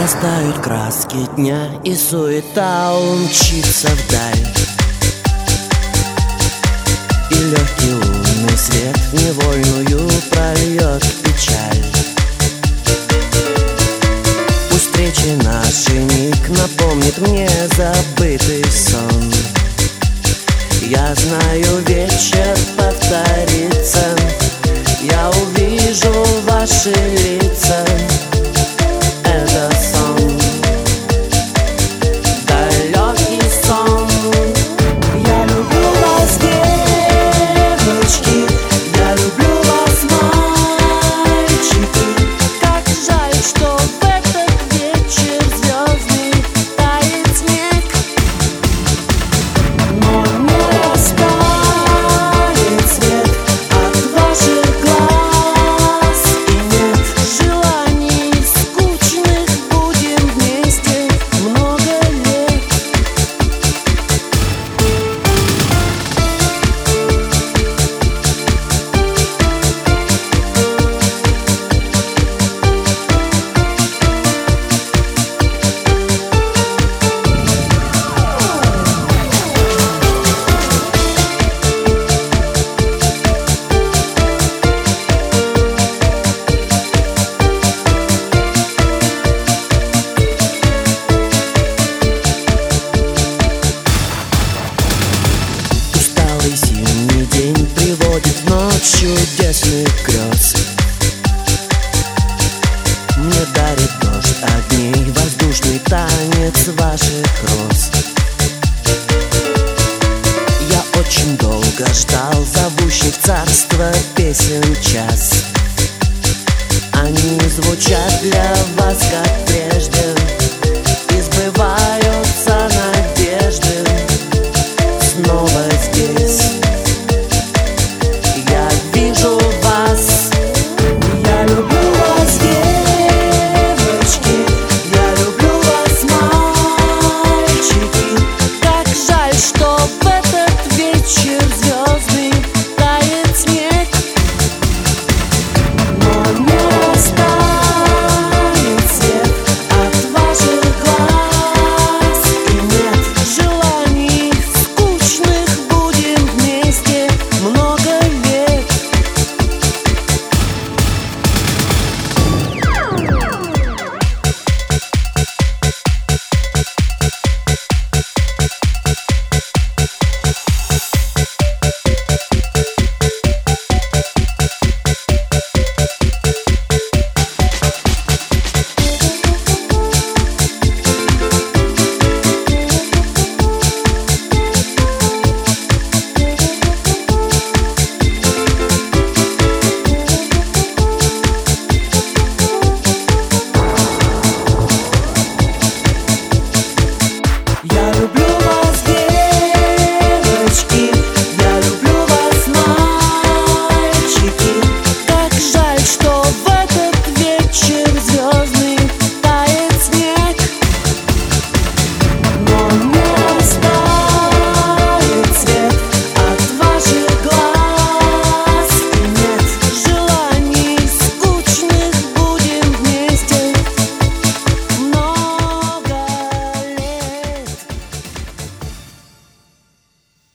Растают краски дня, и суета умчится вдаль, и легкий лунный свет невольную прольет печаль. Пусть встречи наши миг напомнит мне забытый сон. Я знаю, вечер повторится, я увижу ваши лица. Это сон, далекий сон. Я люблю вас, девочки, я люблю вас, мальчики. Как жаль, что в этот вечер звездный тает снег, но не растает свет от ваших глаз. И нет желаний скучных, будем вместе много лет. Усталый зимний день приводит в ночь чудесных грез. Мне дарит дождь огней воздушный танец ваших роз. Я очень долго ждал зовущий в царство песен час. Они звучат для вас, как прежде,